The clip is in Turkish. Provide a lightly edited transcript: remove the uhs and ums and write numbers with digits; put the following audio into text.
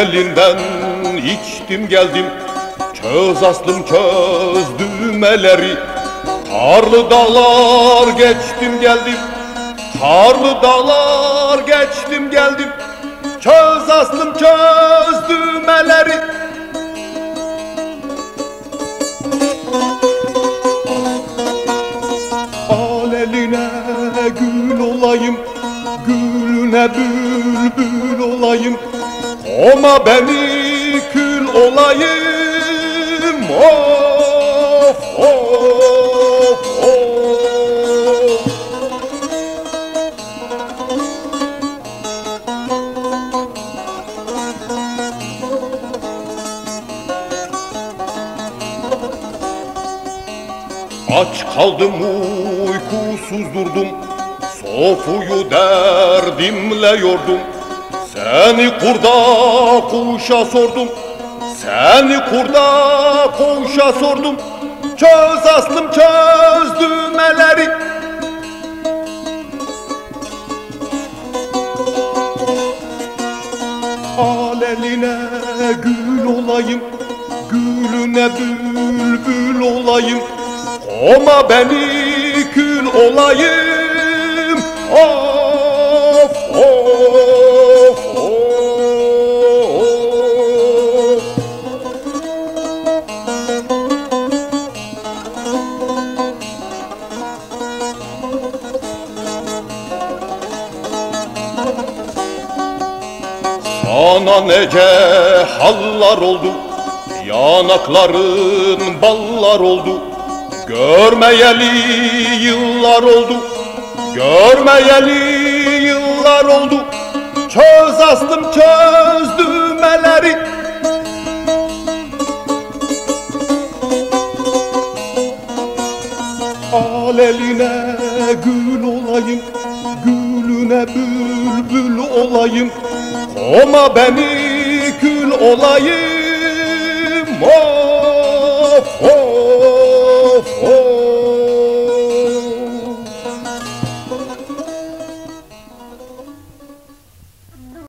elinden içtim geldim. Çöz aslım çöz düğmeleri. Karlı dağlar geçtim geldim. Karlı dağlar geçtim geldim. Çöz aslım çöz düğmeleri. Al eline gül olayım, gülüne bülbül olayım. Oma beni kül olayım. Of of of. Aç kaldım, uykusuz durdum, sofuyu derdimle yordum. Seni kurda kuşa sordum, seni kurda kuşa sordum. Çöz aslım çöz düğmeleri. Al eline gül olayım, gülüne bülbül olayım. Oma beni kül olayım. Of of of. Sana nece hallar oldu, yanakların ballar oldu. Görmeyeli yıllar oldu, görmeyeli yıllar oldu. Çöz aslım çöz düğmeleri. Al eline gül olayım, gülüne bülbül olayım. Oma beni kül olayım.